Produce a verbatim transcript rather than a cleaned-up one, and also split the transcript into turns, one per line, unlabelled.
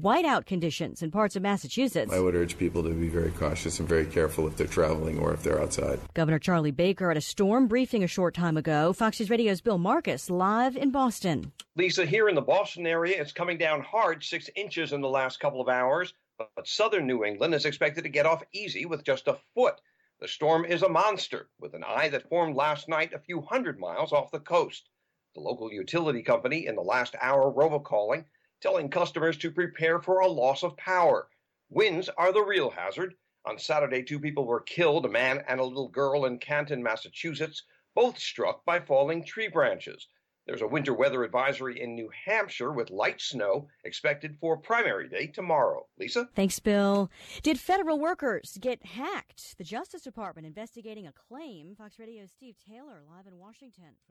whiteout conditions in parts of Massachusetts.
I would urge people to be very cautious and very careful if they're traveling or if they're outside.
Governor Charlie Baker at a storm briefing a short time ago. Fox News Radio's Bill Marcus live in Boston.
Lisa, here in the Boston area, it's coming down hard, six inches in the last couple of hours. But southern New England is expected to get off easy with just a foot. The storm is a monster with an eye that formed last night a few hundred miles off the coast. The local utility company in the last hour robocalling, telling customers to prepare for a loss of power. Winds are the real hazard. On Saturday, two people were killed, a man and a little girl in Canton, Massachusetts, both struck by falling tree branches. There's a winter weather advisory in New Hampshire with light snow expected for primary day tomorrow. Lisa?
Thanks, Bill. Did federal workers get hacked? The Justice Department investigating a claim. Fox Radio's Steve Taylor live in Washington.